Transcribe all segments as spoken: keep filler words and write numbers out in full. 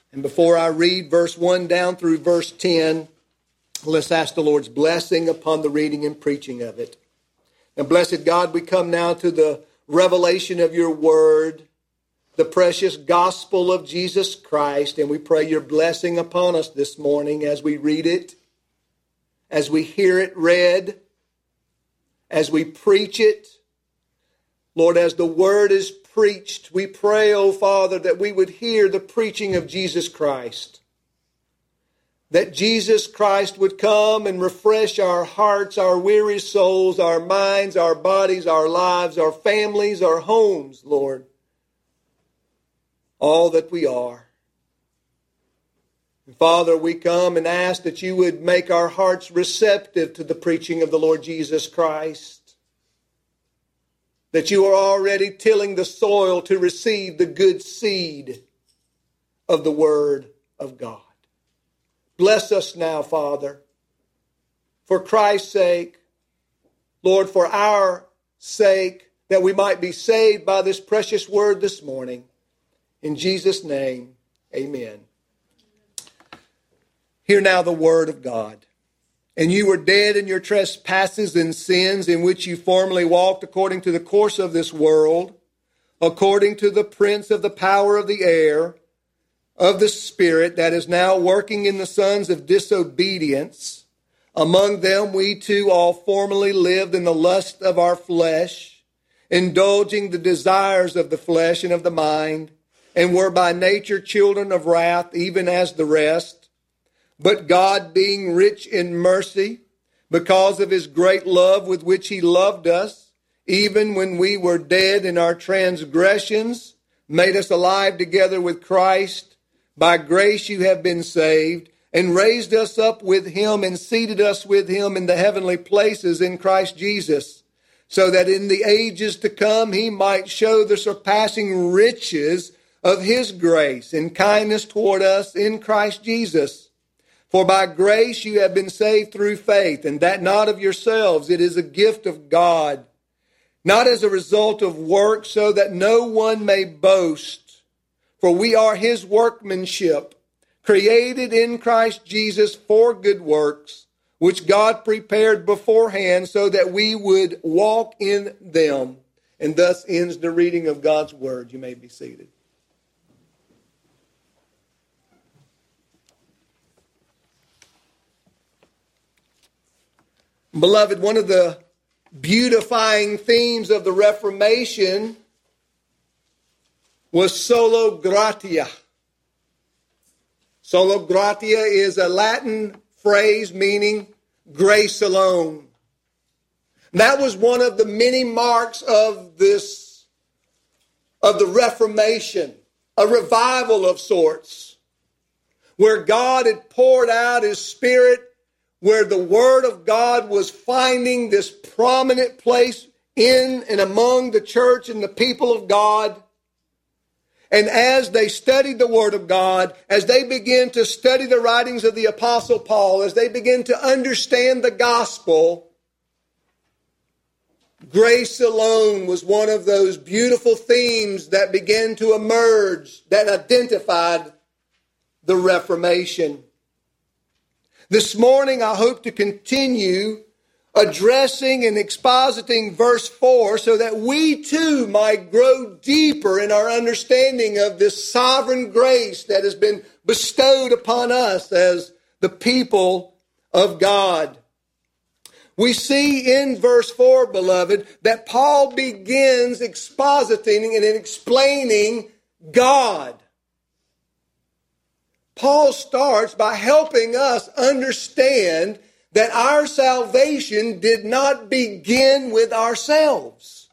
And before I read verse one down through verse ten, let's ask the Lord's blessing upon the reading and preaching of it. And blessed God, we come now to the revelation of your word, the precious gospel of Jesus Christ, and we pray your blessing upon us this morning as we read it, as we hear it read, as we preach it. Lord, as the word is preached, we pray, O Father, that we would hear the preaching of Jesus Christ. That Jesus Christ would come and refresh our hearts, our weary souls, our minds, our bodies, our lives, our families, our homes, Lord. All that we are. And Father, we come and ask that you would make our hearts receptive to the preaching of the Lord Jesus Christ. That you are already tilling the soil to receive the good seed of the Word of God. Bless us now, Father, for Christ's sake, Lord, for our sake, that we might be saved by this precious word this morning. In Jesus' name, amen. Hear now the word of God. And you were dead in your trespasses and sins in which you formerly walked according to the course of this world, according to the prince of the power of the air, of the Spirit that is now working in the sons of disobedience. Among them we too all formerly lived in the lust of our flesh, indulging the desires of the flesh and of the mind, and were by nature children of wrath, even as the rest. But God, being rich in mercy, because of his great love with which he loved us, even when we were dead in our transgressions, made us alive together with Christ. By grace you have been saved, and raised us up with him and seated us with him in the heavenly places in Christ Jesus, so that in the ages to come he might show the surpassing riches of his grace and kindness toward us in Christ Jesus. For by grace you have been saved through faith, and that not of yourselves, it is a gift of God, not as a result of works, so that no one may boast. For we are his workmanship, created in Christ Jesus for good works, which God prepared beforehand so that we would walk in them. And thus ends the reading of God's word. You may be seated. Beloved, one of the beautifying themes of the Reformation was sola gratia. Sola gratia is a Latin phrase meaning grace alone. That was one of the many marks of this, of the Reformation, a revival of sorts, where God had poured out his Spirit, where the Word of God was finding this prominent place in and among the church and the people of God. And as they studied the Word of God, as they began to study the writings of the Apostle Paul, as they began to understand the gospel, grace alone was one of those beautiful themes that began to emerge that identified the Reformation. This morning, I hope to continue addressing and expositing verse four so that we too might grow deeper in our understanding of this sovereign grace that has been bestowed upon us as the people of God. We see in verse four, beloved, that Paul begins expositing and explaining God. Paul starts by helping us understand that our salvation did not begin with ourselves.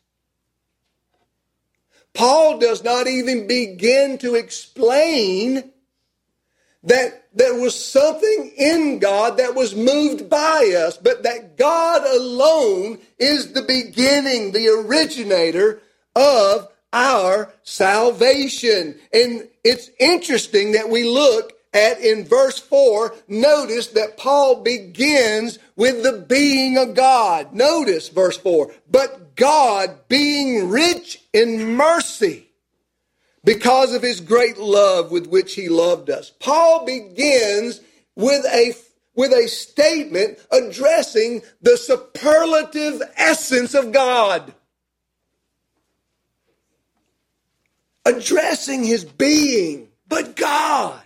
Paul does not even begin to explain that there was something in God that was moved by us, but that God alone is the beginning, the originator of our salvation. And it's interesting that we look at in verse four, notice that Paul begins with the being of God. Notice verse four, but God being rich in mercy, because of his great love with which he loved us. Paul begins with a, with a statement addressing the superlative essence of God. Addressing his being, but God.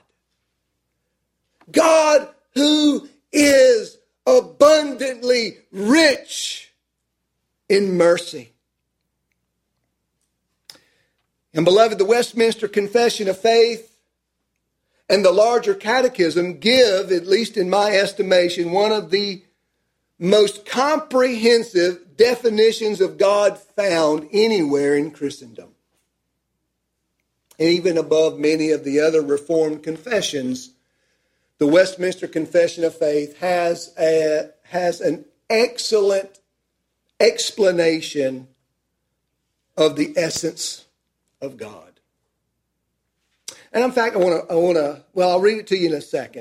God who is abundantly rich in mercy. And beloved, the Westminster Confession of Faith and the larger catechism give, at least in my estimation, one of the most comprehensive definitions of God found anywhere in Christendom. And even above many of the other Reformed confessions, the Westminster Confession of Faith has a, has an excellent explanation of the essence of God. And in fact, I want to, I want to, well, I'll read it to you in a second.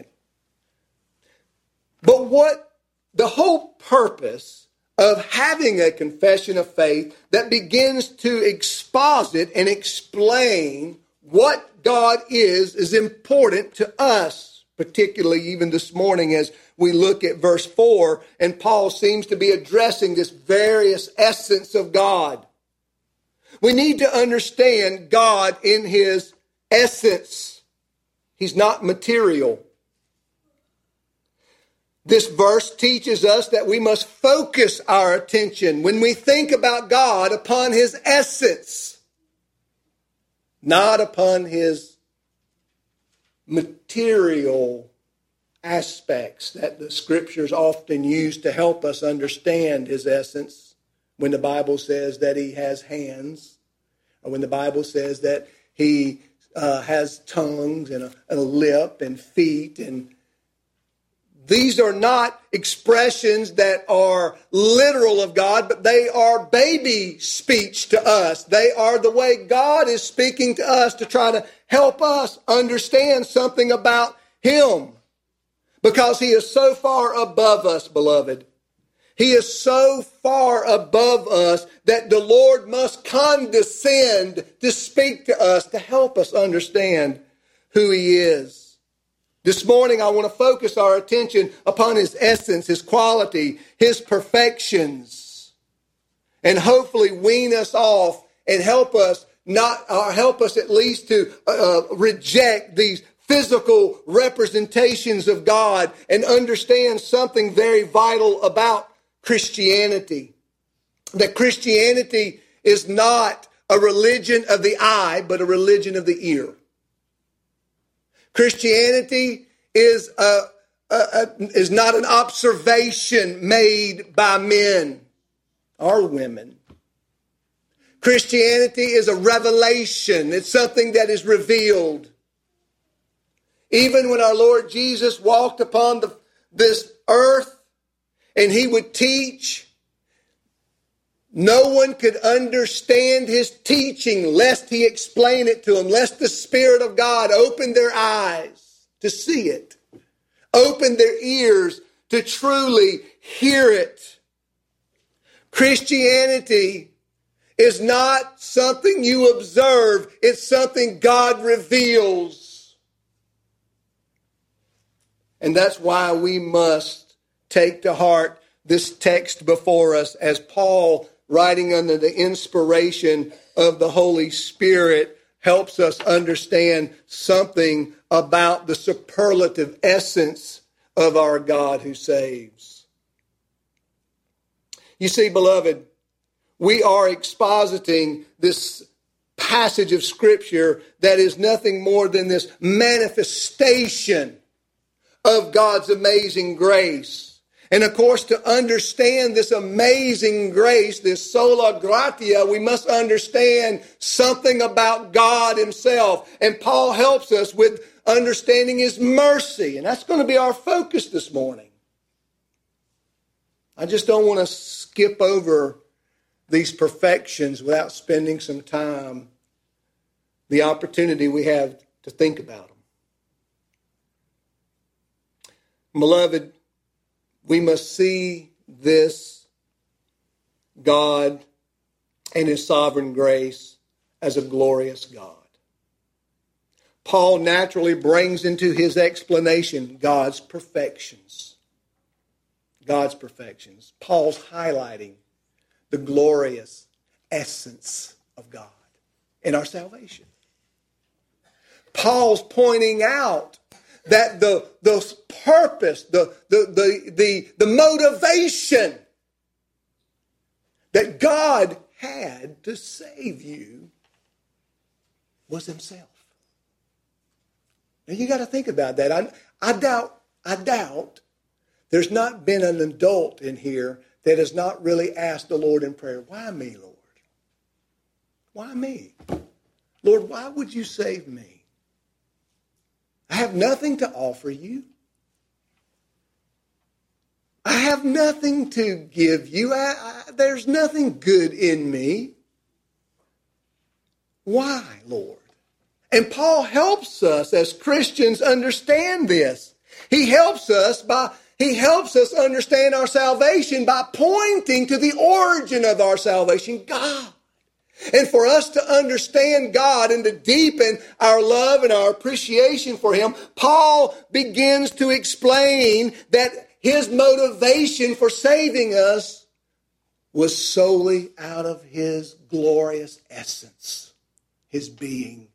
But what the whole purpose of having a confession of faith that begins to exposit and explain what God is, is important to us, particularly even this morning as we look at verse four, and Paul seems to be addressing this various essence of God. We need to understand God in his essence. He's not material. This verse teaches us that we must focus our attention when we think about God upon his essence, not upon his material aspects that the scriptures often use to help us understand his essence. When the Bible says that he has hands, or when the Bible says that he uh, has tongues and a, and a lip and feet, and these are not expressions that are literal of God, but they are baby speech to us. They are the way God is speaking to us to try to help us understand something about him. Because he is so far above us, beloved. He is so far above us that the Lord must condescend to speak to us to help us understand who he is. This morning, I want to focus our attention upon his essence, his quality, his perfections, and hopefully wean us off and help us not, or help us at least to uh, reject these physical representations of God and understand something very vital about Christianity. That Christianity is not a religion of the eye, but a religion of the ear. Christianity is a, a, a, is not an observation made by men or women. Christianity is a revelation. It's something that is revealed. Even when our Lord Jesus walked upon the, this earth and he would teach, no one could understand his teaching lest he explain it to them, lest the Spirit of God open their eyes to see it, open their ears to truly hear it. Christianity is not something you observe, it's something God reveals. And that's why we must take to heart this text before us as Paul, writing under the inspiration of the Holy Spirit, helps us understand something about the superlative essence of our God who saves. You see, beloved, we are expositing this passage of Scripture that is nothing more than this manifestation of God's amazing grace. And of course, to understand this amazing grace, this sola gratia, we must understand something about God himself. And Paul helps us with understanding his mercy. And that's going to be our focus this morning. I just don't want to skip over these perfections without spending some time, the opportunity we have to think about them. Beloved, we must see this God and his sovereign grace as a glorious God. Paul naturally brings into his explanation God's perfections. God's perfections. Paul's highlighting the glorious essence of God in our salvation. Paul's pointing out that the, the purpose, the, the, the, the, the motivation that God had to save you was himself. Now you got to think about that. I, I doubt, I doubt there's not been an adult in here that has not really asked the Lord in prayer, why me, Lord? Why me? Lord, why would you save me? I have nothing to offer you. I have nothing to give you. I, I, there's nothing good in me. Why, Lord? And Paul helps us as Christians understand this. He helps us by he helps us understand our salvation by pointing to the origin of our salvation, God. And for us to understand God and to deepen our love and our appreciation for him, Paul begins to explain that his motivation for saving us was solely out of his glorious essence, his being.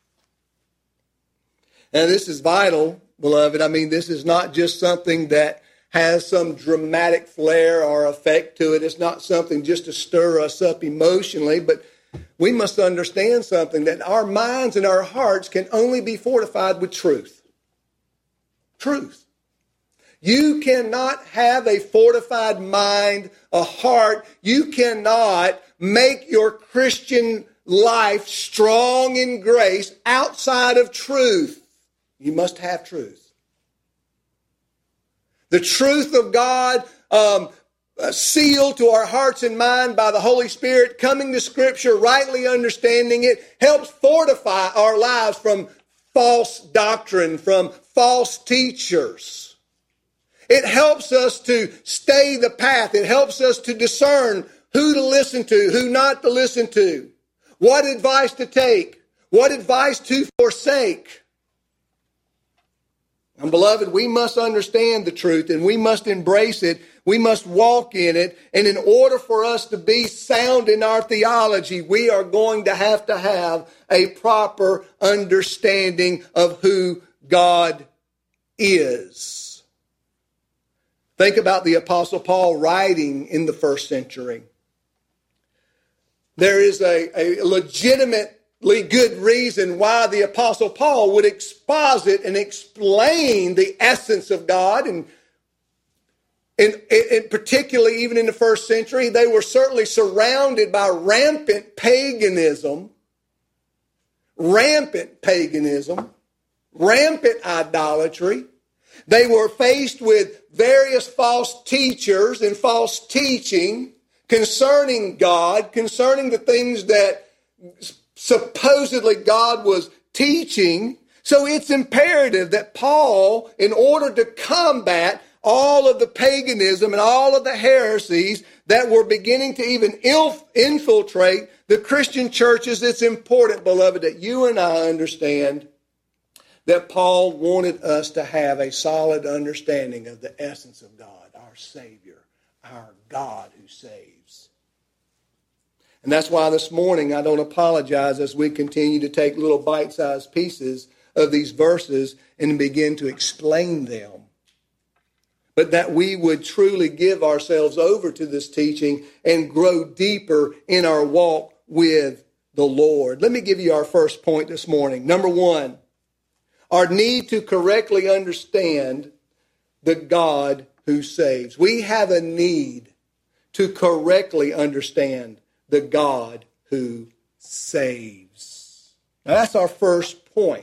And this is vital, beloved. I mean, this is not just something that has some dramatic flair or effect to it. It's not something just to stir us up emotionally, but we must understand something, that our minds and our hearts can only be fortified with truth. Truth. You cannot have a fortified mind, a heart. You cannot make your Christian life strong in grace outside of truth. You must have truth. The truth of God, um, uh, sealed to our hearts and mind by the Holy Spirit, coming to Scripture, rightly understanding it, helps fortify our lives from false doctrine, from false teachers. It helps us to stay the path. It helps us to discern who to listen to, who not to listen to, what advice to take, what advice to forsake. And beloved, we must understand the truth and we must embrace it. We must walk in it. And in order for us to be sound in our theology, we are going to have to have a proper understanding of who God is. Think about the Apostle Paul writing in the first century. There is a, a legitimate good reason why the Apostle Paul would exposit and explain the essence of God. And, and, and particularly even in the first century, they were certainly surrounded by rampant paganism, rampant paganism, rampant idolatry. They were faced with various false teachers and false teaching concerning God, concerning the things that supposedly God was teaching. So it's imperative that Paul, in order to combat all of the paganism and all of the heresies that were beginning to even infiltrate the Christian churches, it's important, beloved, that you and I understand that Paul wanted us to have a solid understanding of the essence of God, our Savior, our God who saves. And that's why this morning I don't apologize as we continue to take little bite-sized pieces of these verses and begin to explain them. But that we would truly give ourselves over to this teaching and grow deeper in our walk with the Lord. Let me give you our first point this morning. Number one, our need to correctly understand the God who saves. We have a need to correctly understand the God who saves. Now that's our first point.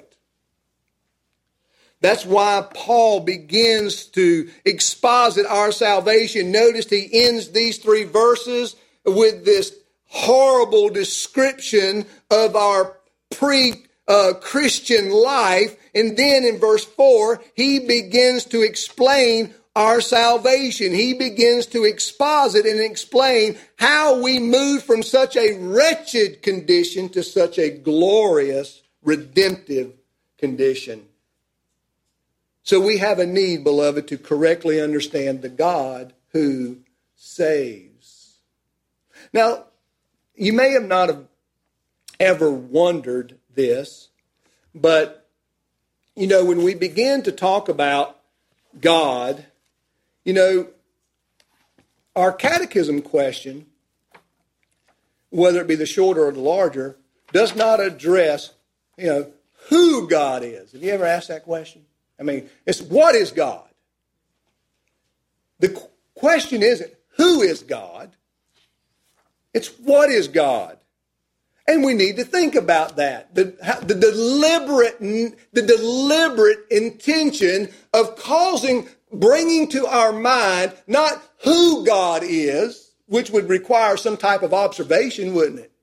That's why Paul begins to exposit our salvation. Notice he ends these three verses with this horrible description of our pre-Christian life. And then in verse four, he begins to explain our salvation. He begins to exposit and explain how we move from such a wretched condition to such a glorious, redemptive condition. So we have a need, beloved, to correctly understand the God who saves. Now, you may have not have ever wondered this, but, you know, when we begin to talk about God, you know, our catechism question, whether it be the shorter or the larger, does not address, you know, who God is. Have you ever asked that question? I mean, it's what is God? The qu- question isn't who is God. It's what is God. And we need to think about that. The, the deliberate, the deliberate intention of causing, bringing to our mind, not who God is, which would require some type of observation, wouldn't it?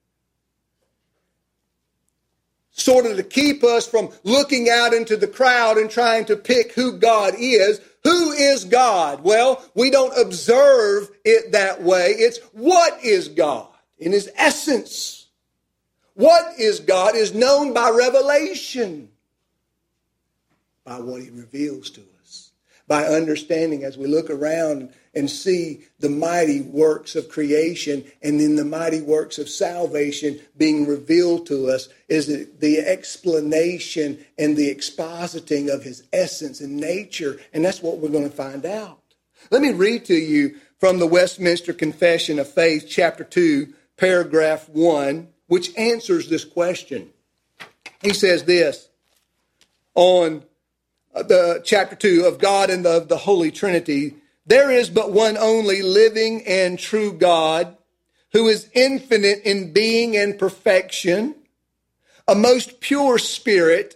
Sort of to keep us from looking out into the crowd and trying to pick who God is. Who is God? Well, we don't observe it that way. It's what is God in his essence. What is God is known by revelation, by what he reveals to us, by understanding as we look around and see the mighty works of creation and then the mighty works of salvation being revealed to us is the explanation and the expositing of his essence and nature. And that's what we're going to find out. Let me read to you from the Westminster Confession of Faith, chapter two, paragraph one, which answers this question. He says this on the chapter two of God and of the Holy Trinity. There is but one only living and true God, who is infinite in being and perfection, a most pure spirit,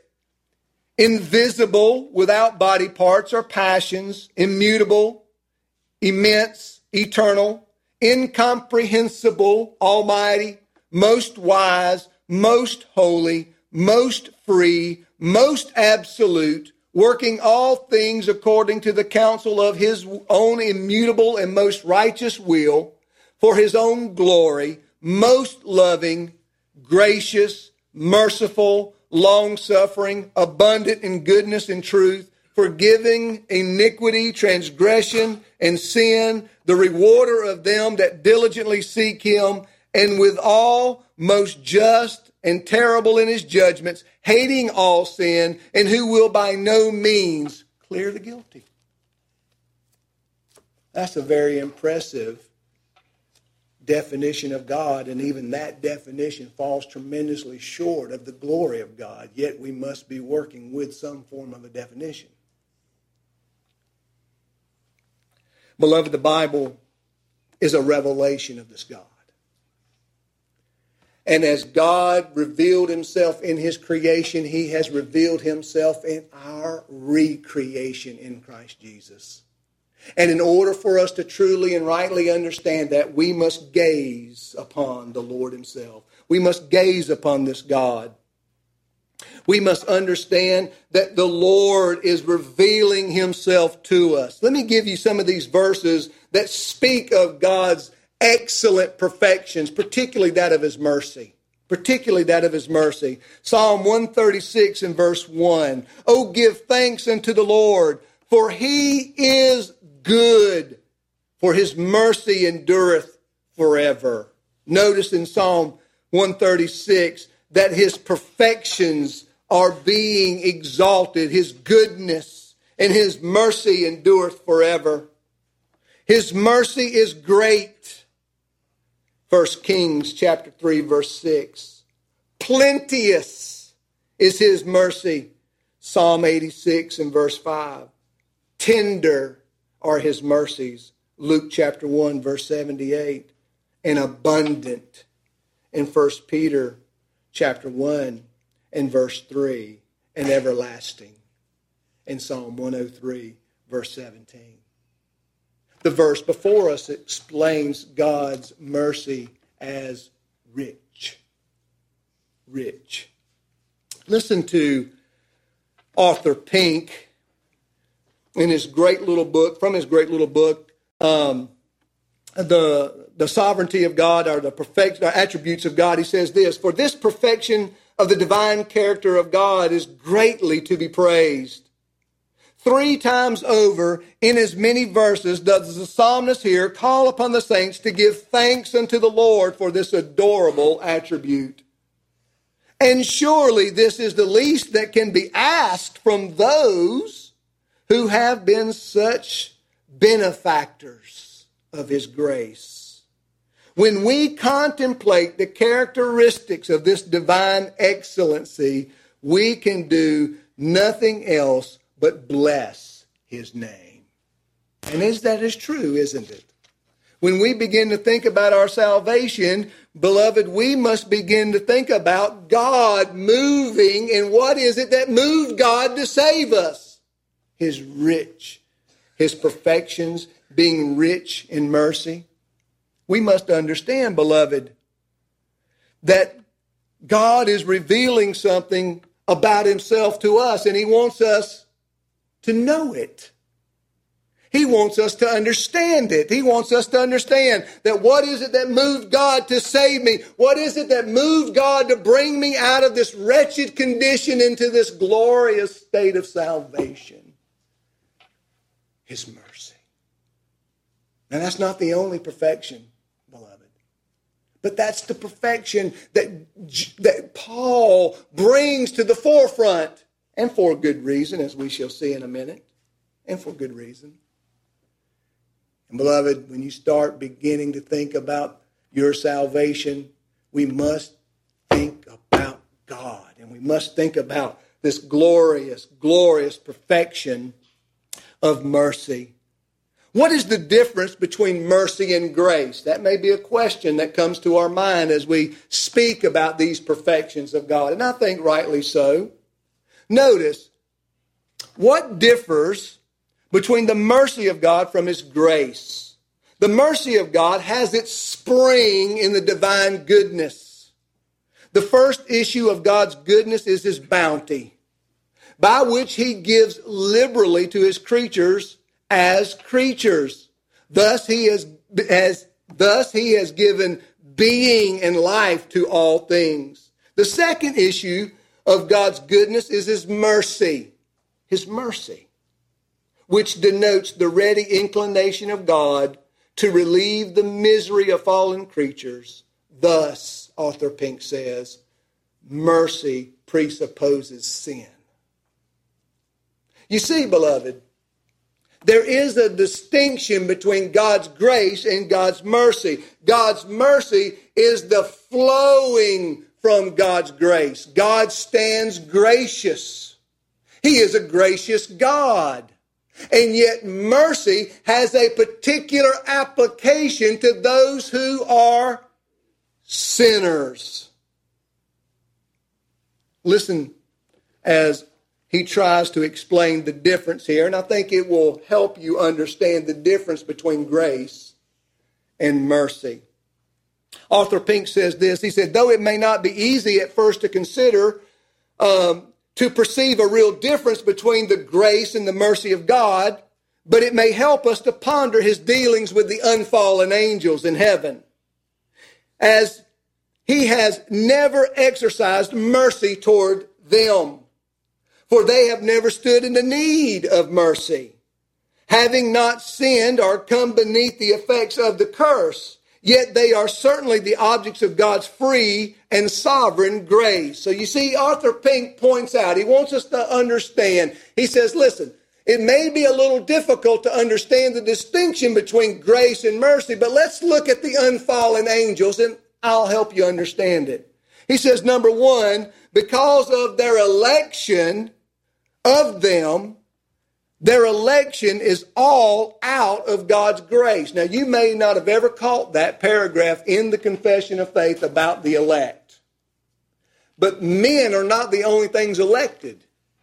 invisible, without body parts or passions, immutable, immense, eternal, incomprehensible, almighty, most wise, most holy, most free, most absolute, working all things according to the counsel of his own immutable and most righteous will, for his own glory, most loving, gracious, merciful, long-suffering, abundant in goodness and truth, forgiving iniquity, transgression, and sin, the rewarder of them that diligently seek him, and withal most just and terrible in his judgments, hating all sin, and who will by no means clear the guilty. That's a very impressive definition of God, and even that definition falls tremendously short of the glory of God, yet we must be working with some form of a definition. Beloved, the Bible is a revelation of this God. And as God revealed himself in his creation, he has revealed himself in our recreation in Christ Jesus. And in order for us to truly and rightly understand that, we must gaze upon the Lord himself. We must gaze upon this God. We must understand that the Lord is revealing himself to us. Let me give you some of these verses that speak of God's excellent perfections, particularly that of his mercy. Particularly that of his mercy. Psalm one thirty-six and verse one. Oh, give thanks unto the Lord, for he is good, for his mercy endureth forever. Notice in Psalm one thirty-six that his perfections are being exalted. His goodness and his mercy endureth forever. His mercy is great. First Kings chapter three, verse six. Plenteous is his mercy. Psalm eighty-six and verse five. Tender are his mercies. Luke chapter one, verse seventy-eight. And abundant in First Peter chapter one and verse three. And everlasting in Psalm one oh three, verse seventeen. The verse before us explains God's mercy as rich. Rich. Listen to Arthur Pink in his great little book, from his great little book, um, the, the sovereignty of God, or the perfect attributes of God. He says this: for this perfection of the divine character of God is greatly to be praised. Three times over in as many verses does the psalmist here call upon the saints to give thanks unto the Lord for this adorable attribute. And surely this is the least that can be asked from those who have been such benefactors of his grace. When we contemplate the characteristics of this divine excellency, we can do nothing else but bless his name. And is that is true, isn't it? When we begin to think about our salvation, beloved, we must begin to think about God moving. And what is it that moved God to save us? His rich, his perfections, being rich in mercy. We must understand, beloved, that God is revealing something about himself to us, and he wants us to know it. He wants us to understand it. He wants us to understand that what is it that moved God to save me? What is it that moved God to bring me out of this wretched condition into this glorious state of salvation? His mercy. And that's not the only perfection, beloved. But that's the perfection that, that Paul brings to the forefront. And for good reason, as we shall see in a minute. And for good reason. And beloved, when you start beginning to think about your salvation, we must think about God. And we must think about this glorious, glorious perfection of mercy. What is the difference between mercy and grace? That may be a question that comes to our mind as we speak about these perfections of God. And I think rightly so. Notice, what differs between the mercy of God from his grace? The mercy of God has its spring in the divine goodness. The first issue of God's goodness is his bounty, by which he gives liberally to his creatures as creatures. Thus he has, has, thus he has given being and life to all things. The second issue of God's goodness is his mercy. His mercy, which denotes the ready inclination of God to relieve the misery of fallen creatures. Thus, Arthur Pink says, mercy presupposes sin. You see, beloved, there is a distinction between God's grace and God's mercy. God's mercy is the flowing from God's grace. God stands gracious. He is a gracious God. And yet mercy has a particular application to those who are sinners. Listen as he tries to explain the difference here, and I think it will help you understand the difference between grace and mercy. Arthur Pink says this. He said, though it may not be easy at first to consider, um, to perceive a real difference between the grace and the mercy of God, but it may help us to ponder his dealings with the unfallen angels in heaven, as he has never exercised mercy toward them, for they have never stood in the need of mercy, having not sinned or come beneath the effects of the curse. Yet they are certainly the objects of God's free and sovereign grace. So you see, Arthur Pink points out, he wants us to understand. He says, listen, it may be a little difficult to understand the distinction between grace and mercy, but let's look at the unfallen angels and I'll help you understand it. He says, number one, because of their election of them, their election is all out of God's grace. Now, you may not have ever caught that paragraph in the Confession of Faith about the elect. But men are not the only things elected.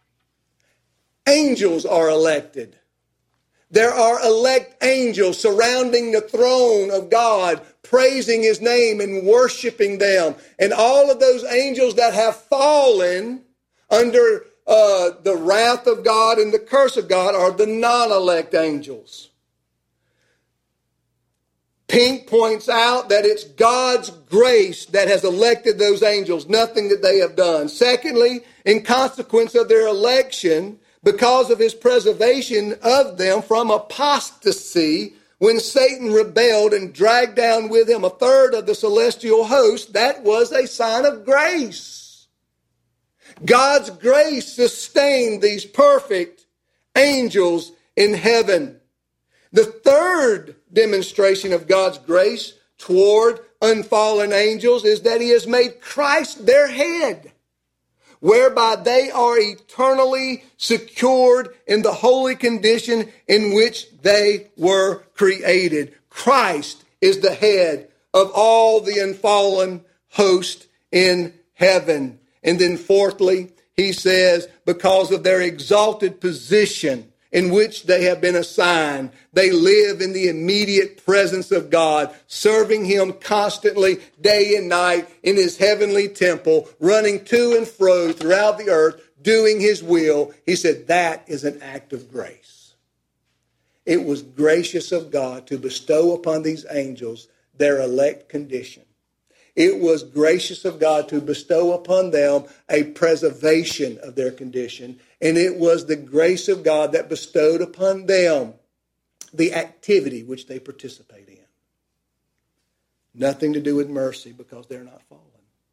Angels are elected. There are elect angels surrounding the throne of God, praising his name and worshiping them. And all of those angels that have fallen under Uh, the wrath of God and the curse of God are the non-elect angels. Pink points out that it's God's grace that has elected those angels, nothing that they have done. Secondly, in consequence of their election, because of his preservation of them from apostasy, when Satan rebelled and dragged down with him a third of the celestial host, that was a sign of grace. God's grace sustained these perfect angels in heaven. The third demonstration of God's grace toward unfallen angels is that he has made Christ their head, whereby they are eternally secured in the holy condition in which they were created. Christ is the head of all the unfallen host in heaven. And then fourthly, he says, because of their exalted position in which they have been assigned, they live in the immediate presence of God, serving him constantly day and night in his heavenly temple, running to and fro throughout the earth, doing his will. He said that is an act of grace. It was gracious of God to bestow upon these angels their elect condition. It was gracious of God to bestow upon them a preservation of their condition. And it was the grace of God that bestowed upon them the activity which they participate in. Nothing to do with mercy because they're not fallen.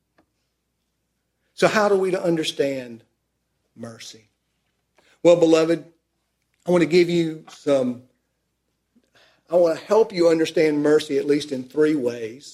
So how are we to understand mercy? Well, beloved, I want to give you some, I want to help you understand mercy at least in three ways.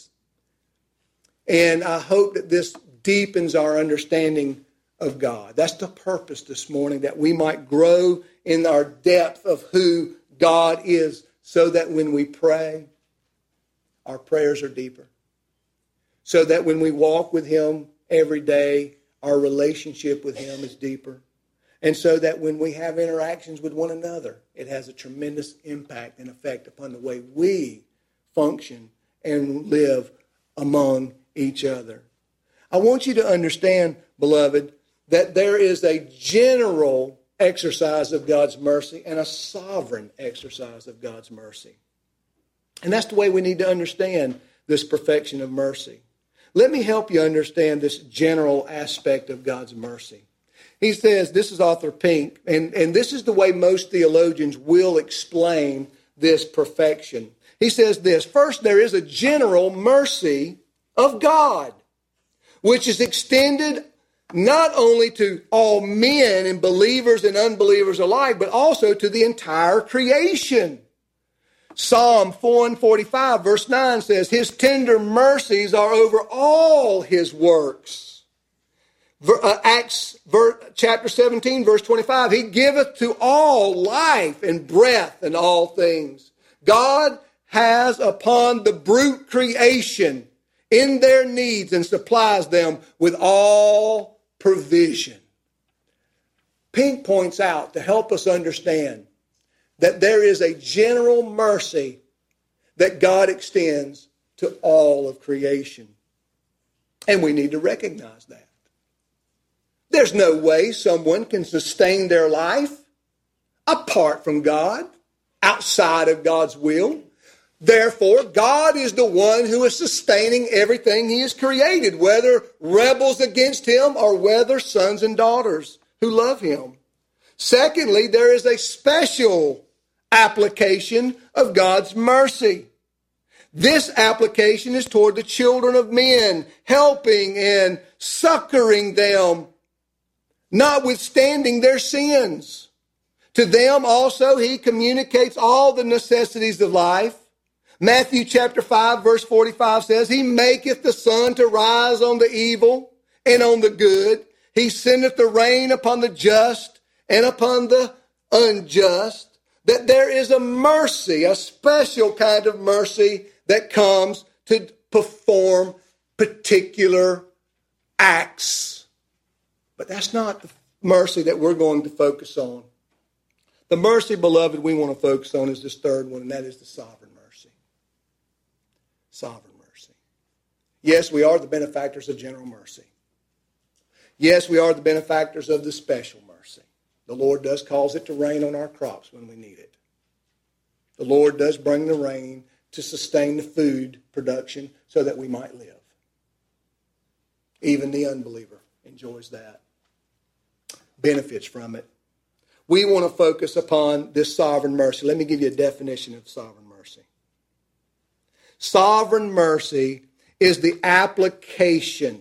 And I hope that this deepens our understanding of God. That's the purpose this morning, that we might grow in our depth of who God is, so that when we pray, our prayers are deeper. So that when we walk with him every day, our relationship with him is deeper. And so that when we have interactions with one another, it has a tremendous impact and effect upon the way we function and live among each other. I want you to understand, beloved, that there is a general exercise of God's mercy and a sovereign exercise of God's mercy. And that's the way we need to understand this perfection of mercy. Let me help you understand this general aspect of God's mercy. He says, this is author Pink, and, and this is the way most theologians will explain this perfection. He says this: first, there is a general mercy of God, which is extended not only to all men and believers and unbelievers alike, but also to the entire creation. Psalm four forty-five verse nine says, his tender mercies are over all his works. Acts chapter seventeen verse twenty-five, he giveth to all life and breath and all things. God has upon the brute creation in their needs and supplies them with all provision. Pink points out to help us understand that there is a general mercy that God extends to all of creation. And we need to recognize that. There's no way someone can sustain their life apart from God, outside of God's will. Therefore, God is the one who is sustaining everything he has created, whether rebels against him or whether sons and daughters who love him. Secondly, there is a special application of God's mercy. This application is toward the children of men, helping and succoring them, notwithstanding their sins. To them also he communicates all the necessities of life. Matthew chapter five verse forty-five says, he maketh the sun to rise on the evil and on the good. He sendeth the rain upon the just and upon the unjust. That there is a mercy, a special kind of mercy that comes to perform particular acts. But that's not the mercy that we're going to focus on. The mercy, beloved, we want to focus on is this third one, and that is the sovereign mercy. Sovereign mercy. Yes, we are the benefactors of general mercy. Yes, we are the benefactors of the special mercy. The Lord does cause it to rain on our crops when we need it. The Lord does bring the rain to sustain the food production so that we might live. Even the unbeliever enjoys that, benefits from it. We want to focus upon this sovereign mercy. Let me give you a definition of sovereign mercy. Sovereign mercy is the application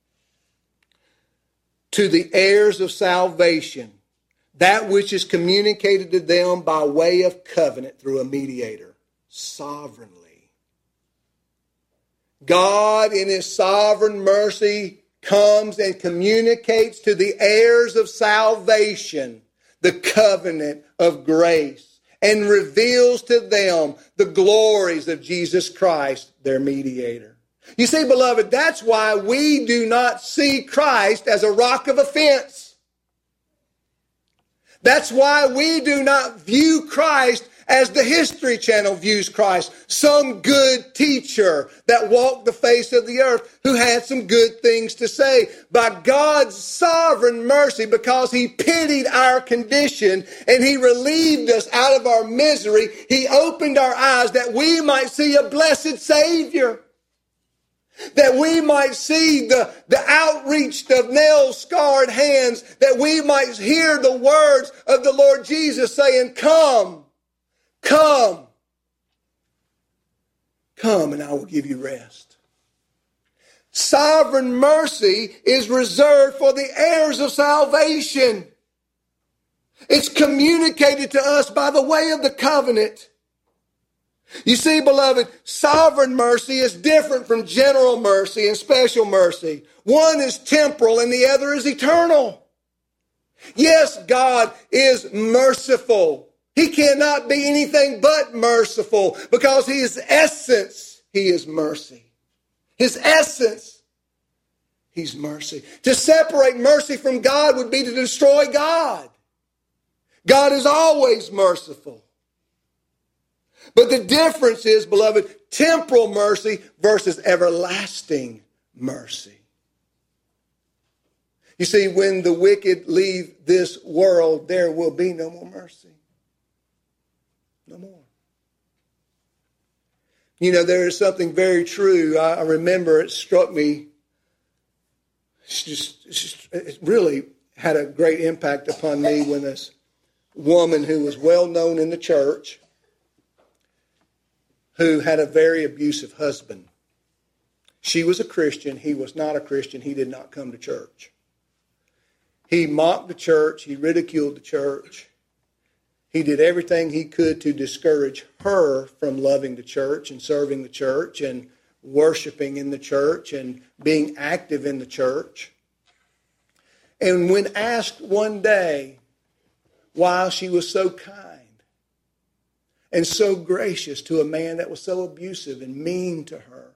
to the heirs of salvation, that which is communicated to them by way of covenant through a mediator, sovereignly. God in His sovereign mercy comes and communicates to the heirs of salvation the covenant of grace and reveals to them the glories of Jesus Christ, their mediator. You see, beloved, that's why we do not see Christ as a rock of offense. That's why we do not view Christ as the History Channel views Christ, some good teacher that walked the face of the earth who had some good things to say. By God's sovereign mercy, because He pitied our condition and He relieved us out of our misery, He opened our eyes that we might see a blessed Savior. That we might see the, the outreached of nail-scarred hands, that we might hear the words of the Lord Jesus saying, come, come, come, and I will give you rest. Sovereign mercy is reserved for the heirs of salvation. It's communicated to us by the way of the covenant. You see, beloved, sovereign mercy is different from general mercy and special mercy. One is temporal and the other is eternal. Yes, God is merciful. He cannot be anything but merciful because His essence, He is mercy. His essence, He's mercy. To separate mercy from God would be to destroy God. God is always merciful. But the difference is, beloved, temporal mercy versus everlasting mercy. You see, when the wicked leave this world, there will be no more mercy. No more. You know, there is something very true. I, I remember it struck me. It's just, it's just, it really had a great impact upon me when this woman who was well known in the church, who had a very abusive husband. She was a Christian. He was not a Christian. He did not come to church. He mocked the church. He ridiculed the church. He did everything he could to discourage her from loving the church and serving the church and worshiping in the church and being active in the church. And when asked one day why she was so kind and so gracious to a man that was so abusive and mean to her,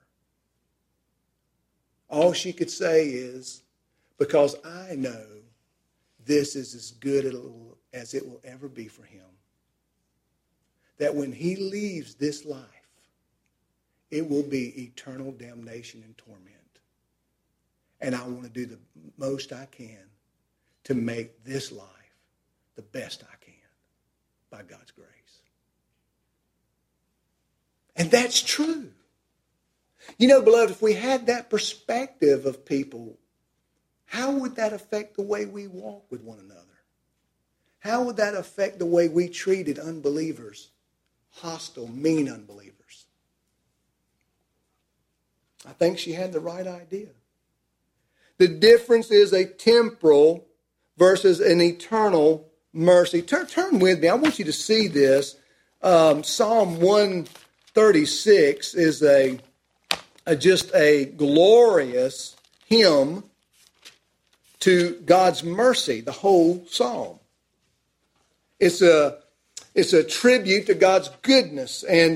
all she could say is, because I know this is as good as it will ever be for him. That when he leaves this life, it will be eternal damnation and torment. And I want to do the most I can to make this life the best I can by God's grace. And that's true. You know, beloved, if we had that perspective of people, how would that affect the way we walk with one another? How would that affect the way we treated unbelievers, hostile, mean unbelievers? I think she had the right idea. The difference is a temporal versus an eternal mercy. Turn, turn with me. I want you to see this. Um, Psalm one thirty-six is a, a just a glorious hymn to God's mercy, the whole psalm. It's a, it's a tribute to God's goodness, and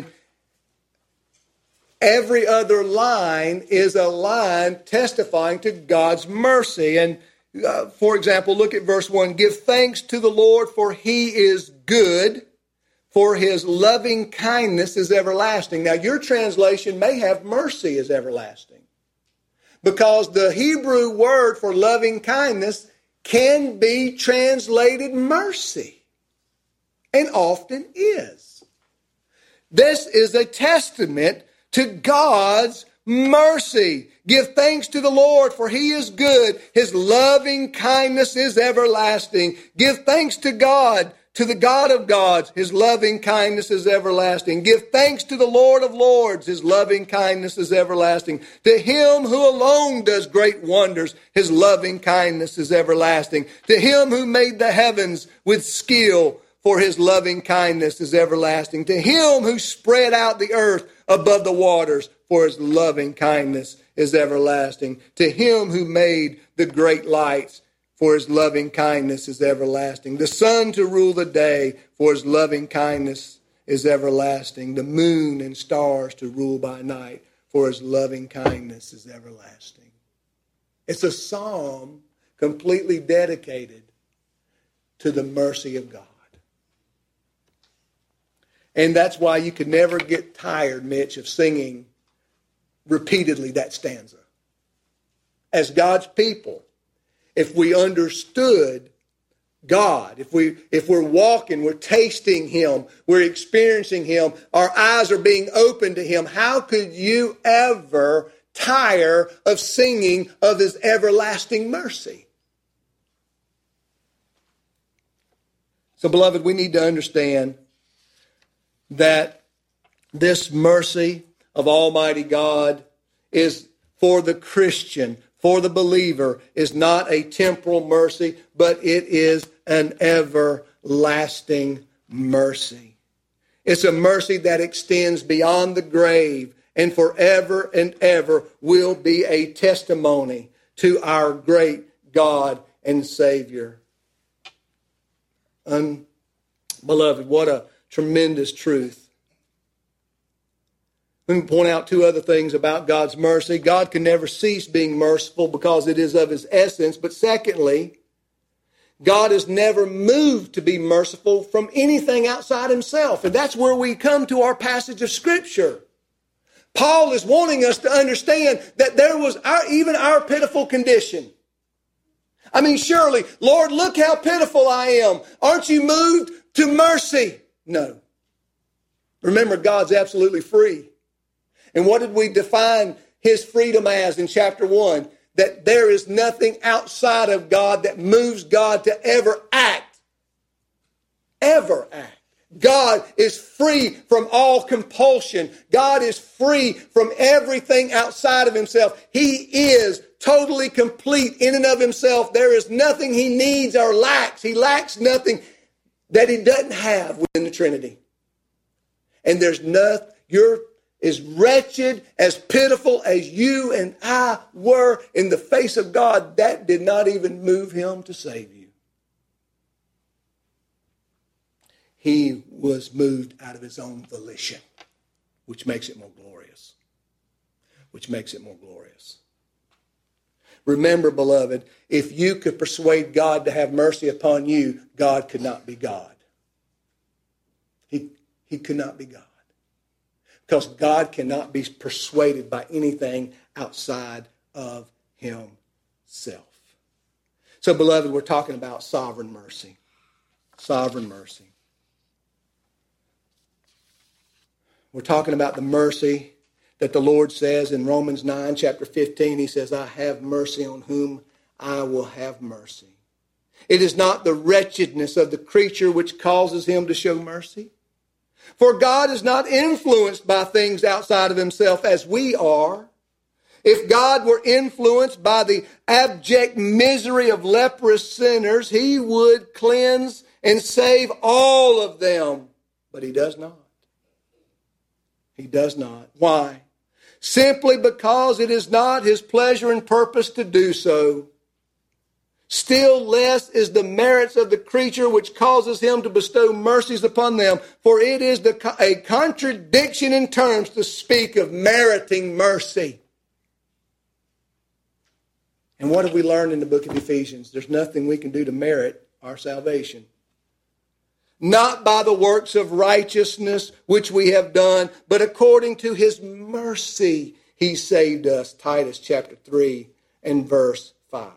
every other line is a line testifying to God's mercy. And uh, for example, look at verse one. Give thanks to the Lord, for He is good, for His loving kindness is everlasting. Now, your translation may have mercy is everlasting, because the Hebrew word for loving kindness can be translated mercy, and often is. This is a testament to God's mercy. Give thanks to the Lord, for he is good. His loving kindness is everlasting. Give thanks to God, to the God of gods. His loving kindness is everlasting. Give thanks to the Lord of lords. His loving kindness is everlasting. To him who alone does great wonders, his loving kindness is everlasting. To him who made the heavens with skill, for his loving kindness is everlasting. To him who spread out the earth above the waters, for his loving kindness is everlasting. To him who made the great lights, for his loving kindness is everlasting. The sun to rule the day, for his loving kindness is everlasting. The moon and stars to rule by night, for his loving kindness is everlasting. It's a psalm completely dedicated to the mercy of God. And that's why you could never get tired, Mitch, of singing repeatedly that stanza. As God's people, if we understood God, if, we, if we're walking, we're tasting him, we're experiencing him, our eyes are being opened to him, how could you ever tire of singing of his everlasting mercy? So, beloved, we need to understand that this mercy of Almighty God is for the Christian, for the believer, is not a temporal mercy, but it is an everlasting mercy. It's a mercy that extends beyond the grave and forever and ever will be a testimony to our great God and Savior. Um, beloved, what a tremendous truth. Let me point out two other things about God's mercy. God can never cease being merciful because it is of his essence. But secondly, God is never moved to be merciful from anything outside himself. And that's where we come to our passage of Scripture. Paul is wanting us to understand that there was our, even our pitiful condition. I mean, surely, Lord, look how pitiful I am. Aren't you moved to mercy? No. Remember, God's absolutely free. And what did we define his freedom as in chapter one? That there is nothing outside of God that moves God to ever act. Ever act. God is free from all compulsion. God is free from everything outside of himself. He is totally complete in and of himself. There is nothing he needs or lacks. He lacks nothing that he doesn't have within the Trinity. And there's nothing, you're as wretched, as pitiful as you and I were in the face of God. That did not even move him to save you. He was moved out of his own volition, which makes it more glorious. Which makes it more glorious. Remember, beloved, if you could persuade God to have mercy upon you, God could not be God. He, he could not be God. Because God cannot be persuaded by anything outside of himself. So, beloved, we're talking about sovereign mercy. Sovereign mercy. We're talking about the mercy that the Lord says in Romans nine, chapter fifteen. He says, I have mercy on whom I will have mercy. It is not the wretchedness of the creature which causes him to show mercy. For God is not influenced by things outside of himself as we are. If God were influenced by the abject misery of leprous sinners, he would cleanse and save all of them. But he does not. He does not. Why? Simply because it is not his pleasure and purpose to do so. Still less is the merits of the creature which causes him to bestow mercies upon them. For it is the, a contradiction in terms to speak of meriting mercy. And what have we learned in the book of Ephesians? There's nothing we can do to merit our salvation. Not by the works of righteousness which we have done, but according to his mercy he saved us. Titus chapter three and verse five.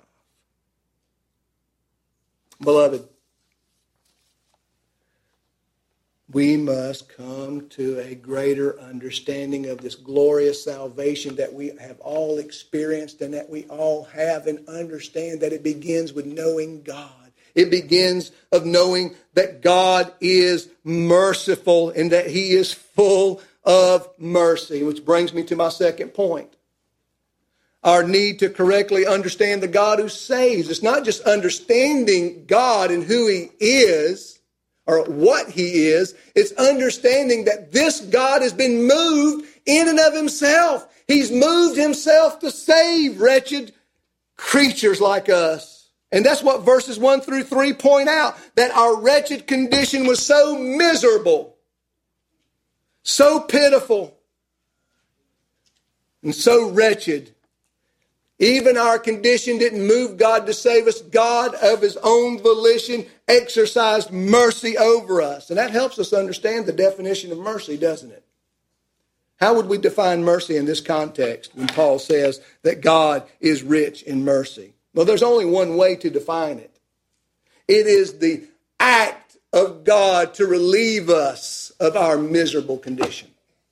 Beloved, we must come to a greater understanding of this glorious salvation that we have all experienced and that we all have, and understand that it begins with knowing God. It begins of knowing that God is merciful and that he is full of mercy, which brings me to my second point. Our need to correctly understand the God who saves. It's not just understanding God and who he is or what he is. It's understanding that this God has been moved in and of himself. He's moved himself to save wretched creatures like us. And that's what verses one through three point out, that our wretched condition was so miserable, so pitiful, and so wretched. Even our condition didn't move God to save us. God, of his own volition, exercised mercy over us. And that helps us understand the definition of mercy, doesn't it? How would we define mercy in this context when Paul says that God is rich in mercy? Well, there's only one way to define it. It is the act of God to relieve us of our miserable condition.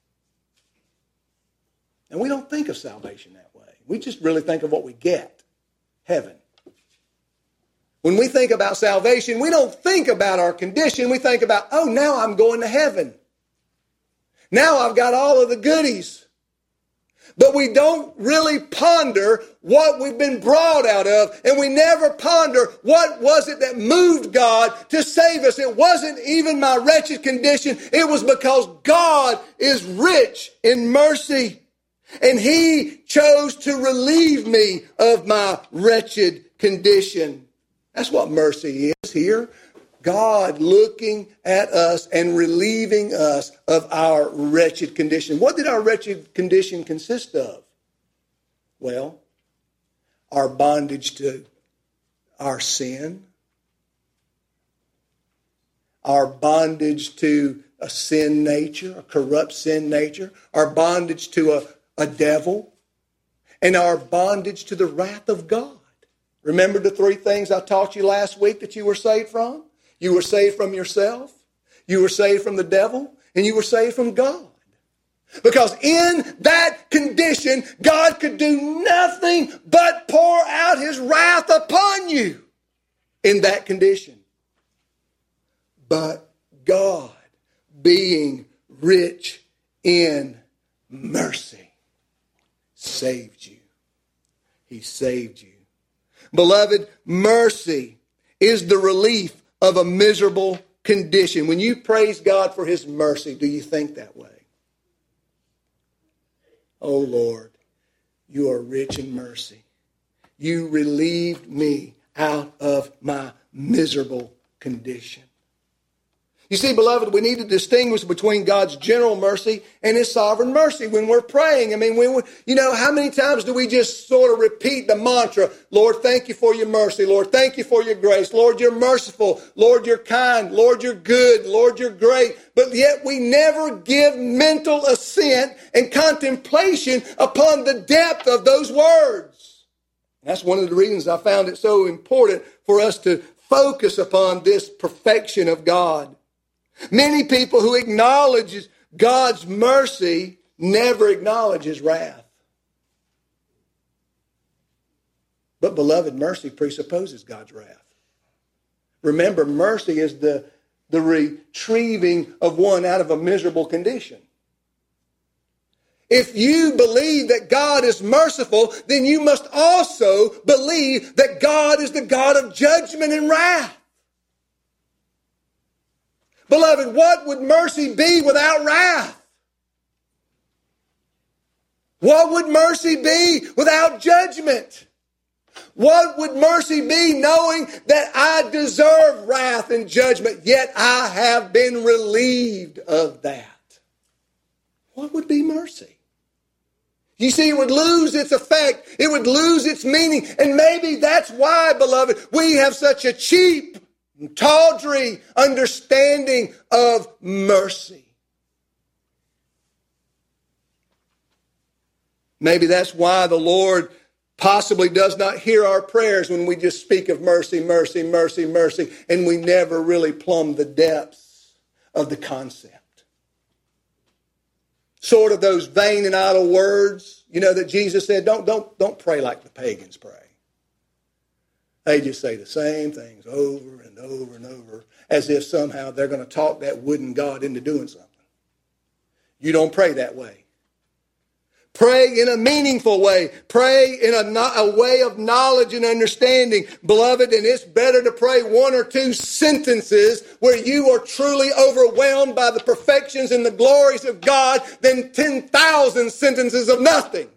And we don't think of salvation that way. We just really think of what we get, heaven. When we think about salvation, we don't think about our condition. We think about, oh, now I'm going to heaven. Now I've got all of the goodies. But we don't really ponder what we've been brought out of, and we never ponder what was it that moved God to save us. It wasn't even my wretched condition. It was because God is rich in mercy, and he chose to relieve me of my wretched condition. That's what mercy is here. God looking at us and relieving us of our wretched condition. What did our wretched condition consist of? Well, our bondage to our sin, our bondage to a sin nature, a corrupt sin nature, our bondage to a, a devil, and our bondage to the wrath of God. Remember the three things I taught you last week that you were saved from? You were saved from yourself, you were saved from the devil, and you were saved from God. Because in that condition, God could do nothing but pour out his wrath upon you in that condition. But God, being rich in mercy, saved you. He saved you. Beloved, mercy is the relief of a miserable condition. When you praise God for his mercy, do you think that way? Oh Lord, you are rich in mercy. You relieved me out of my miserable condition. You see, beloved, we need to distinguish between God's general mercy and his sovereign mercy when we're praying. I mean, when we, you know, how many times do we just sort of repeat the mantra, Lord, thank you for your mercy. Lord, thank you for your grace. Lord, you're merciful. Lord, you're kind. Lord, you're good. Lord, you're great. But yet we never give mental assent and contemplation upon the depth of those words. That's one of the reasons I found it so important for us to focus upon this perfection of God. Many people who acknowledge God's mercy never acknowledge his wrath. But beloved, mercy presupposes God's wrath. Remember, mercy is the, the retrieving of one out of a miserable condition. If you believe that God is merciful, then you must also believe that God is the God of judgment and wrath. Beloved, what would mercy be without wrath? What would mercy be without judgment? What would mercy be knowing that I deserve wrath and judgment, yet I have been relieved of that? What would be mercy? You see, it would lose its effect. It would lose its meaning. And maybe that's why, beloved, we have such a cheap, tawdry understanding of mercy. Maybe that's why the Lord possibly does not hear our prayers when we just speak of mercy, mercy, mercy, mercy, and we never really plumb the depths of the concept. Sort of those vain and idle words, you know, that Jesus said, don't, don't, don't pray like the pagans pray. They just say the same things over and over and over as if somehow they're going to talk that wooden God into doing something. You don't pray that way. Pray in a meaningful way. Pray in a, a way of knowledge and understanding. Beloved, and it's better to pray one or two sentences where you are truly overwhelmed by the perfections and the glories of God than ten thousand sentences of nothing.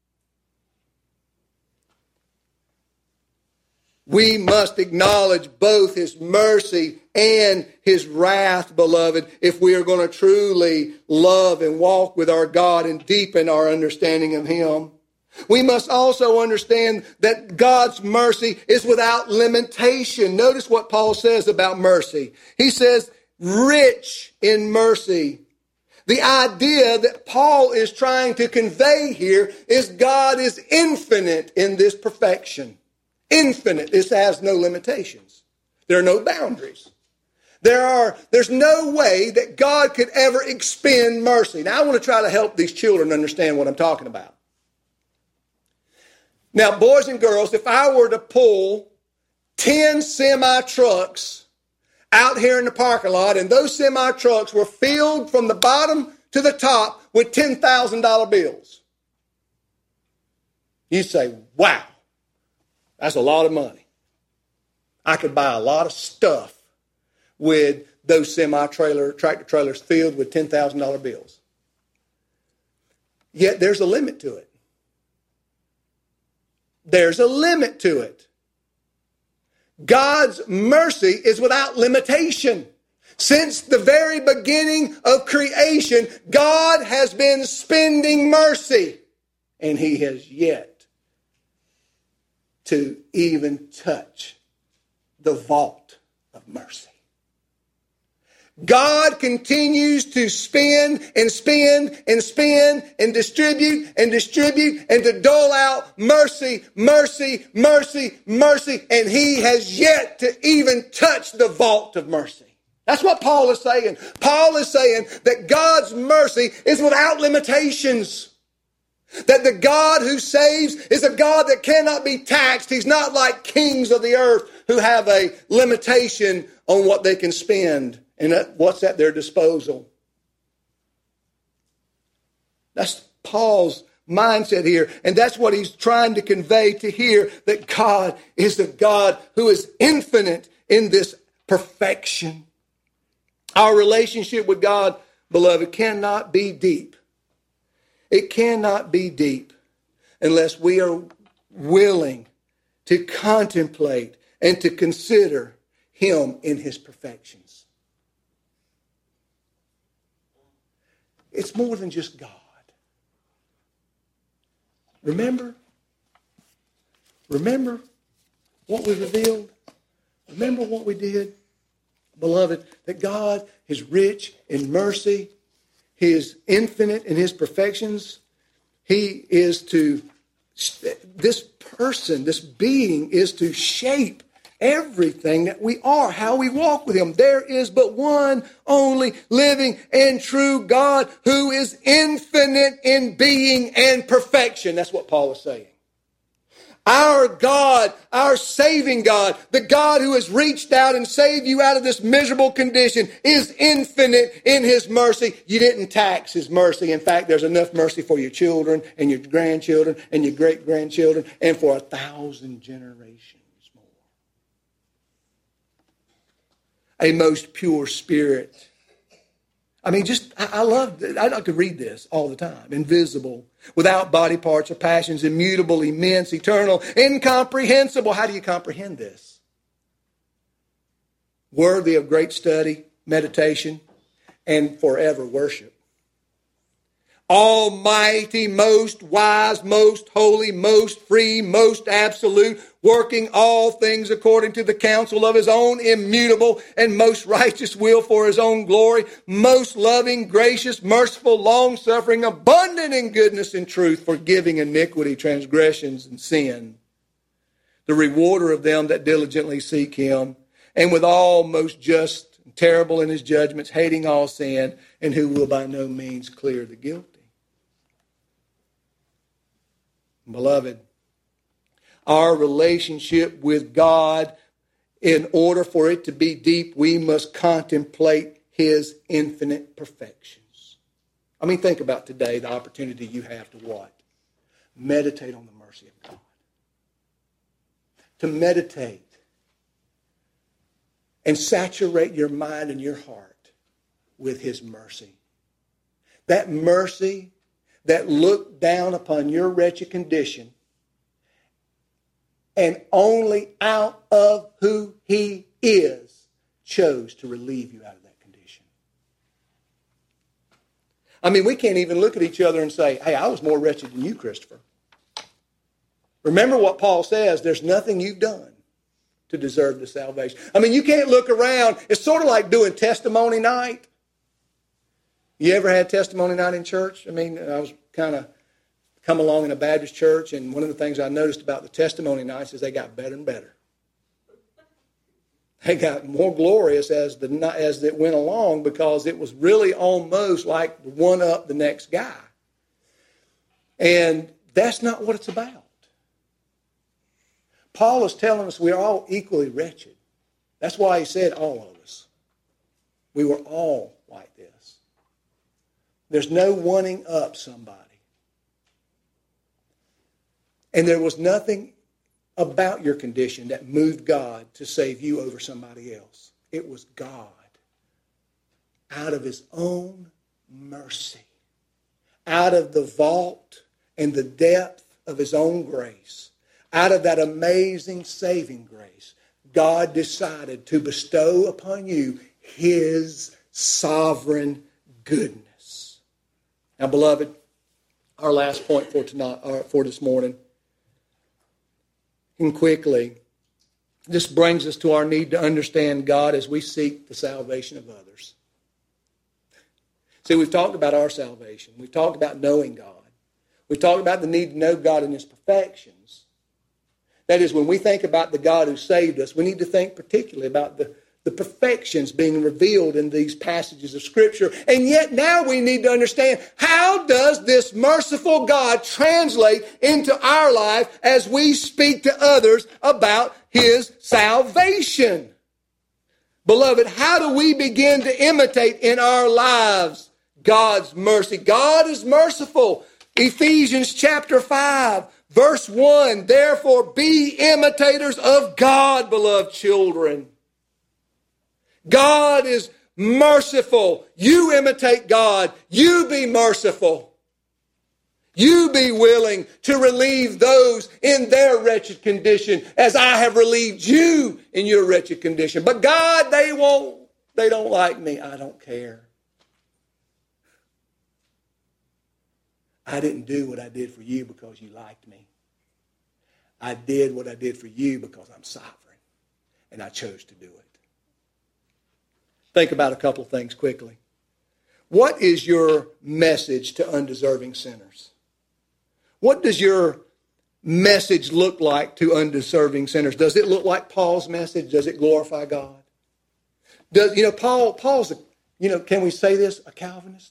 We must acknowledge both His mercy and His wrath, beloved, if we are going to truly love and walk with our God and deepen our understanding of Him. We must also understand that God's mercy is without limitation. Notice what Paul says about mercy. He says, rich in mercy. The idea that Paul is trying to convey here is God is infinite in this perfection. Infinite. This has no limitations. There are no boundaries. There are, there's no way that God could ever expend mercy. Now, I want to try to help these children understand what I'm talking about. Now, boys and girls, if I were to pull ten semi-trucks out here in the parking lot, and those semi-trucks were filled from the bottom to the top with ten thousand dollar bills, you say, wow. That's a lot of money. I could buy a lot of stuff with those semi-trailer, tractor trailers filled with ten thousand dollar bills. Yet there's a limit to it. There's a limit to it. God's mercy is without limitation. Since the very beginning of creation, God has been spending mercy, and He has yet to even touch the vault of mercy. God continues to spend and spend and spend and distribute and distribute and to dole out mercy, mercy, mercy, mercy, and He has yet to even touch the vault of mercy. That's what Paul is saying. Paul is saying that God's mercy is without limitations. That the God who saves is a God that cannot be taxed. He's not like kings of the earth who have a limitation on what they can spend and what's at their disposal. That's Paul's mindset here. And that's what he's trying to convey to here, that God is a God who is infinite in this perfection. Our relationship with God, beloved, cannot be deep. It cannot be deep unless we are willing to contemplate and to consider Him in His perfections. It's more than just God. Remember? Remember what we revealed? Remember what we did? Beloved, that God is rich in mercy. He is infinite in His perfections. He is to, this person, this being is to shape everything that we are, how we walk with Him. There is but one only living and true God who is infinite in being and perfection. That's what Paul is saying. Our God, our saving God, the God who has reached out and saved you out of this miserable condition, is infinite in His mercy. You didn't tax His mercy. In fact, there's enough mercy for your children and your grandchildren and your great-grandchildren and for a thousand generations more. A most pure spirit. I mean, just, I, I love, I, I could read this all the time. Invisible, without body parts or passions, immutable, immense, eternal, incomprehensible. How do you comprehend this? Worthy of great study, meditation, and forever worship. Almighty, most wise, most holy, most free, most absolute, working all things according to the counsel of His own immutable and most righteous will for His own glory, most loving, gracious, merciful, long-suffering, abundant in goodness and truth, forgiving iniquity, transgressions, and sin. The rewarder of them that diligently seek Him, and with all most just, terrible in his judgments, hating all sin, and who will by no means clear the guilty. Beloved, our relationship with God, in order for it to be deep, we must contemplate his infinite perfections. I mean, think about today, the opportunity you have to what? Meditate on the mercy of God. To meditate and saturate your mind and your heart with his mercy. That mercy that looked down upon your wretched condition and only out of who he is chose to relieve you out of that condition. I mean, we can't even look at each other and say, hey, I was more wretched than you, Christopher. Remember what Paul says, there's nothing you've done to deserve the salvation. I mean, you can't look around. It's sort of like doing testimony night. You ever had testimony night in church? I mean, I was kind of come along in a Baptist church, and one of the things I noticed about the testimony nights is they got better and better. They got more glorious as the as it went along, because it was really almost like one up the next guy. And that's not what it's about. Paul is telling us we're all equally wretched. That's why he said all of us. We were all like this. There's no one-ing up somebody. And there was nothing about your condition that moved God to save you over somebody else. It was God, out of his own mercy, out of the vault and the depth of his own grace, out of that amazing saving grace, God decided to bestow upon you his sovereign goodness. Now, beloved, our last point for tonight, or for this morning, and quickly, this brings us to our need to understand God as we seek the salvation of others. See, we've talked about our salvation. We've talked about knowing God. We've talked about the need to know God in his perfections. That is, when we think about the God who saved us, we need to think particularly about the, the perfections being revealed in these passages of Scripture. And yet now we need to understand, how does this merciful God translate into our life as we speak to others about his salvation? Beloved, how do we begin to imitate in our lives God's mercy? God is merciful. Ephesians chapter five. Verse one, therefore be imitators of God, beloved children. God is merciful. You imitate God. You be merciful. You be willing to relieve those in their wretched condition as I have relieved you in your wretched condition. But God, they won't, they don't like me. I don't care. I didn't do what I did for you because you liked me. I did what I did for you because I'm sovereign, and I chose to do it. Think about a couple of things quickly. What is your message to undeserving sinners? What does your message look like to undeserving sinners? Does it look like Paul's message? Does it glorify God? Does, you know, Paul, Paul's, a, you know, can we say this, a Calvinist?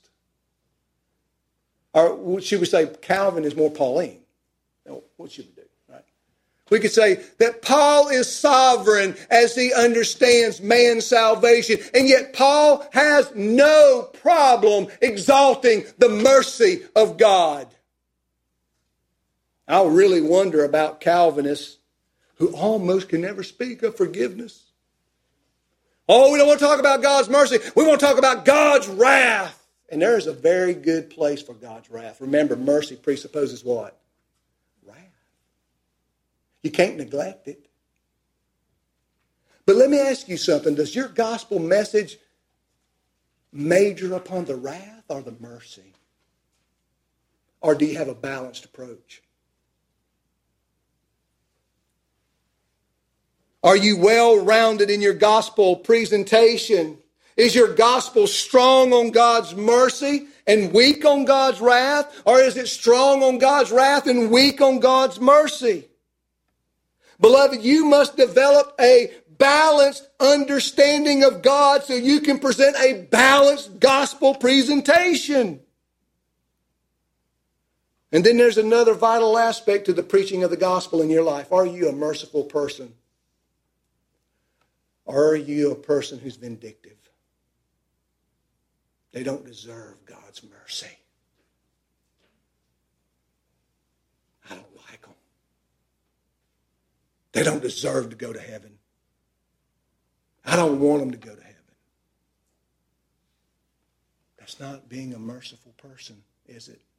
Or should we say Calvin is more Pauline? No, what should we do, right? We could say that Paul is sovereign as he understands man's salvation, and yet Paul has no problem exalting the mercy of God. I really wonder about Calvinists who almost can never speak of forgiveness. Oh, we don't want to talk about God's mercy. We want to talk about God's wrath. And there is a very good place for God's wrath. Remember, mercy presupposes what? Wrath. You can't neglect it. But let me ask you something. Does your gospel message major upon the wrath or the mercy? Or do you have a balanced approach? Are you well-rounded in your gospel presentation? Is your gospel strong on God's mercy and weak on God's wrath? Or is it strong on God's wrath and weak on God's mercy? Beloved, you must develop a balanced understanding of God so you can present a balanced gospel presentation. And then there's another vital aspect to the preaching of the gospel in your life. Are you a merciful person? Or are you a person who's vindictive? They don't deserve God's mercy. I don't like them. They don't deserve to go to heaven. I don't want them to go to heaven. That's not being a merciful person, is it?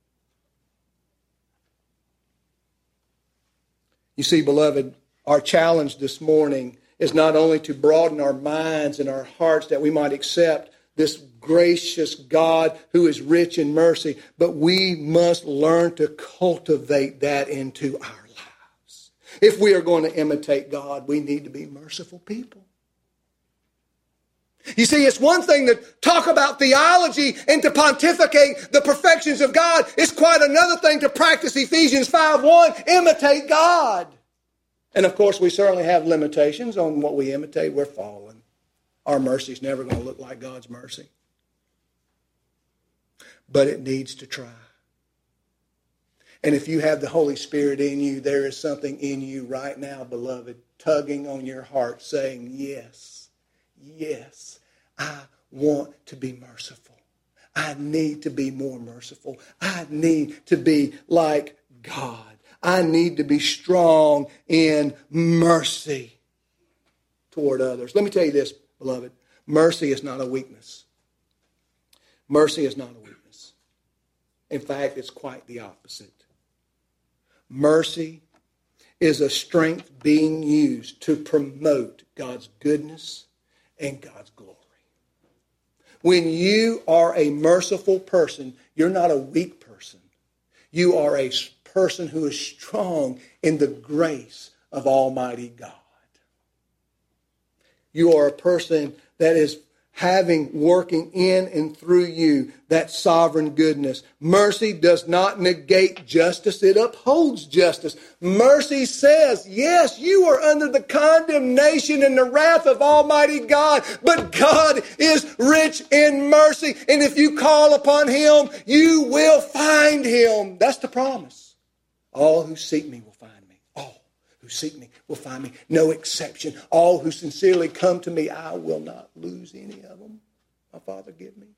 You see, beloved, our challenge this morning is not only to broaden our minds and our hearts that we might accept this gracious God who is rich in mercy, but we must learn to cultivate that into our lives. If we are going to imitate God, we need to be merciful people. You see, it's one thing to talk about theology and to pontificate the perfections of God. It's quite another thing to practice Ephesians five one, imitate God. And of course, we certainly have limitations on what we imitate. We're fallen. Our mercy is never going to look like God's mercy. But it needs to try. And if you have the Holy Spirit in you, there is something in you right now, beloved, tugging on your heart, saying, yes, yes, I want to be merciful. I need to be more merciful. I need to be like God. I need to be strong in mercy toward others. Let me tell you this, beloved. Mercy is not a weakness. Mercy is not a weakness. In fact, it's quite the opposite. Mercy is a strength being used to promote God's goodness and God's glory. When you are a merciful person, you're not a weak person. You are a person who is strong in the grace of Almighty God. You are a person that is having, working in and through you, that sovereign goodness. Mercy does not negate justice. It upholds justice. Mercy says, yes, you are under the condemnation and the wrath of Almighty God, but God is rich in mercy. And if you call upon Him, you will find Him. That's the promise. All who seek me will find me. All who seek me will find me. No exception. All who sincerely come to me, I will not lose any of them. My Father, give me.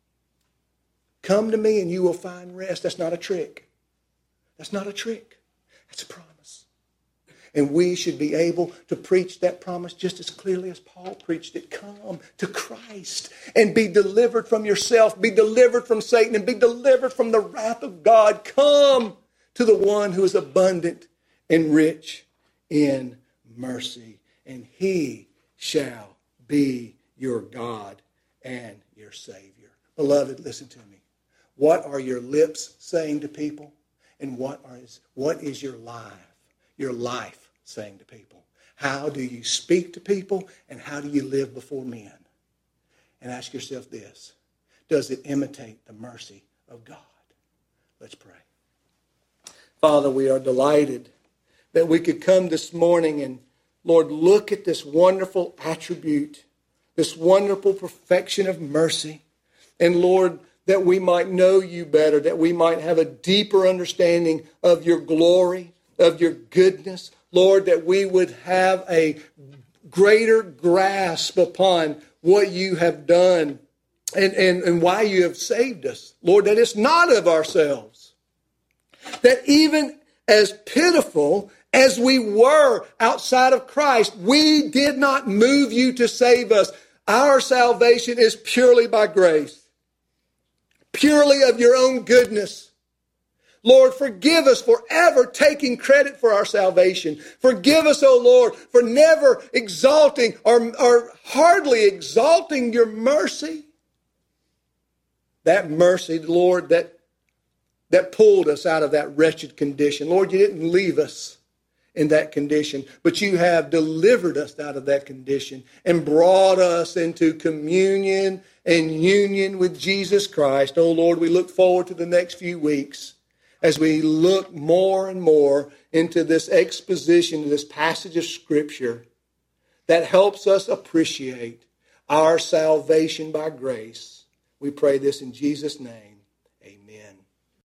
Come to me and you will find rest. That's not a trick. That's not a trick. That's a promise. And we should be able to preach that promise just as clearly as Paul preached it. Come to Christ and be delivered from yourself. Be delivered from Satan and be delivered from the wrath of God. Come to the one who is abundant and rich in mercy, and He shall be your God and your Savior. Beloved, listen to me. What are your lips saying to people? And what is, what is your life, your life saying to people? How do you speak to people, and how do you live before men? And ask yourself this: does it imitate the mercy of God? Let's pray. Father, we are delighted that we could come this morning and, Lord, look at this wonderful attribute, this wonderful perfection of mercy. And, Lord, that we might know you better, that we might have a deeper understanding of your glory, of your goodness. Lord, that we would have a greater grasp upon what you have done and, and, and why you have saved us. Lord, that it's not of ourselves. That even as pitiful as we were outside of Christ, we did not move you to save us. Our salvation is purely by grace, purely of your own goodness. Lord, forgive us for ever taking credit for our salvation. Forgive us, O Lord, for never exalting or, or hardly exalting your mercy. That mercy, Lord, that that pulled us out of that wretched condition. Lord, you didn't leave us in that condition, but you have delivered us out of that condition and brought us into communion and union with Jesus Christ. Oh, Lord, we look forward to the next few weeks as we look more and more into this exposition, this passage of Scripture that helps us appreciate our salvation by grace. We pray this in Jesus' name.